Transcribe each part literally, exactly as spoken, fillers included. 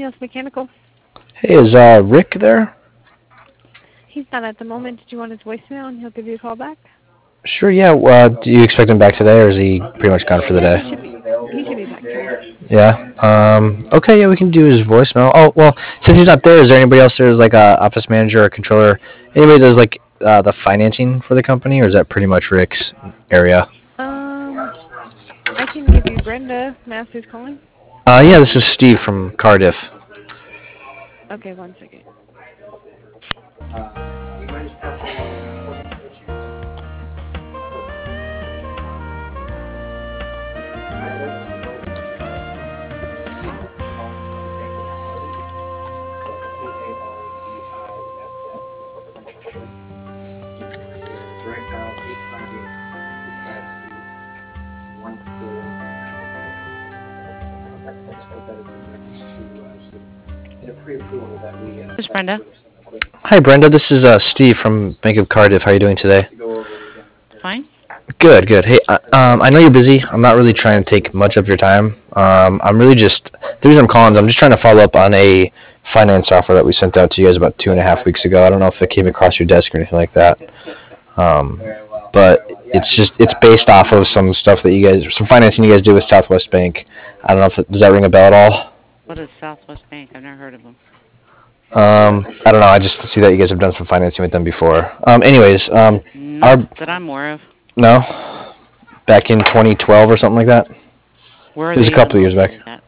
Neil's Mechanical. Hey, is uh, Rick there? He's not at the moment. Did you want his voicemail and he'll give you a call back? Sure, yeah. Uh, do you expect him back today, or is he pretty much gone for the Yeah, day? he should be. He should be back today. Yeah. Um. Okay. Yeah, we can do his voicemail. Oh well, since he's not there, is there anybody else there, who's like a office manager or controller? Anybody that does like uh, the financing for the company, or is that pretty much Rick's area? Um, I can give you Brenda. Mass who's calling. Uh. Yeah. This is Steve from Cardiff. Okay, one second. This is Brenda. Hi, Brenda. This is uh, Steve from Bank of Cardiff. How are you doing today? Fine. Good, good. Hey, uh, um, I know you're busy. I'm not really trying to take much of your time. Um, I'm really just the reason I'm calling is I'm just trying to follow up on a finance offer that we sent out to you guys about two and a half weeks ago. I don't know if it came across your desk or anything like that. Um, but it's just it's based off of some stuff that you guys, some financing you guys do with Southwest Bank. I don't know if it, does that ring a bell at all? What is Southwest Bank? I've never heard of them. Um, I don't know. I just see that you guys have done some financing with them before. Um, anyways, um, Not our that I'm aware of. no, back in twenty twelve or something like that. Where are It was a they couple of years back. located at?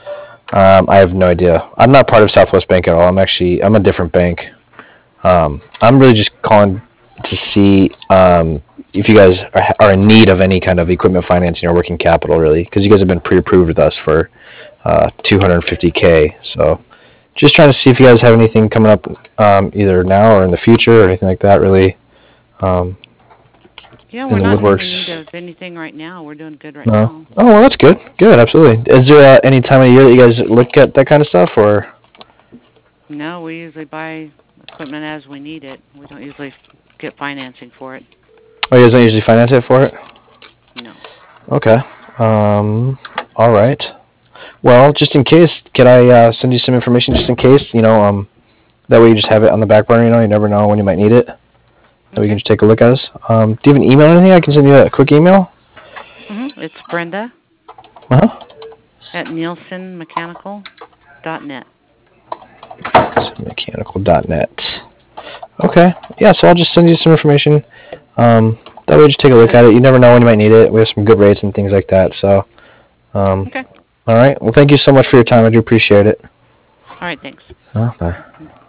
Um, I have no idea. I'm not part of Southwest Bank at all. I'm actually I'm a different bank. Um, I'm really just calling to see um, if you guys are, are in need of any kind of equipment financing or working capital, really, because you guys have been pre-approved with us for uh, two hundred fifty K. So just trying to see if you guys have anything coming up, um, either now or in the future or anything like that, really. Um, Yeah, in we're the not in woodworks. need of anything right now. We're doing good right No. now. Oh well, that's good. Good, absolutely. Is there uh, any time of year that you guys look at that kind of stuff, or? No, we usually buy equipment as we need it. We don't usually get financing for it. Oh, you guys don't usually finance it for it? No. Okay. Um. All right. Well, just in case, can I uh, send you some information just in case? You know, um, that way you just have it on the back burner. You know, you never know when you might need it. So we Okay. can just take a look at us. Um, do you have an email or anything? I can send you a quick email. Mm-hmm. It's Brenda Uh huh. at nielsen mechanical dot net. mechanical dot net. Okay. Yeah. So I'll just send you some information. Um, that way, just take a look at it. You never know when you might need it. We have some good rates and things like that. So. Um, Okay. all right. Well, thank you so much for your time. I do appreciate it. All right. Thanks. Oh, bye.